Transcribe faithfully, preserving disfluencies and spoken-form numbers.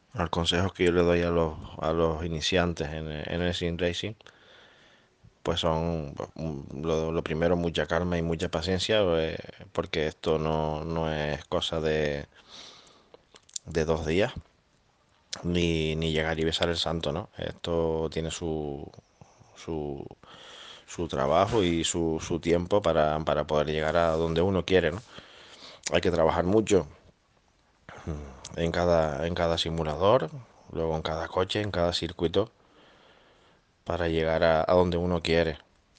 Los consejos que yo le doy a los, a los iniciantes en, en el sim racing, pues son pues, un- lo, lo primero, mucha calma y mucha paciencia, eh, porque esto no, no es cosa de, de dos días, ni, ni llegar y besar el santo, ¿no? Esto tiene su, su, su trabajo y su, su tiempo para, para poder llegar a donde uno quiere, ¿no? Hay que trabajar mucho en cada, en cada simulador, luego en cada coche, en cada circuito, para llegar a, a donde uno quiere.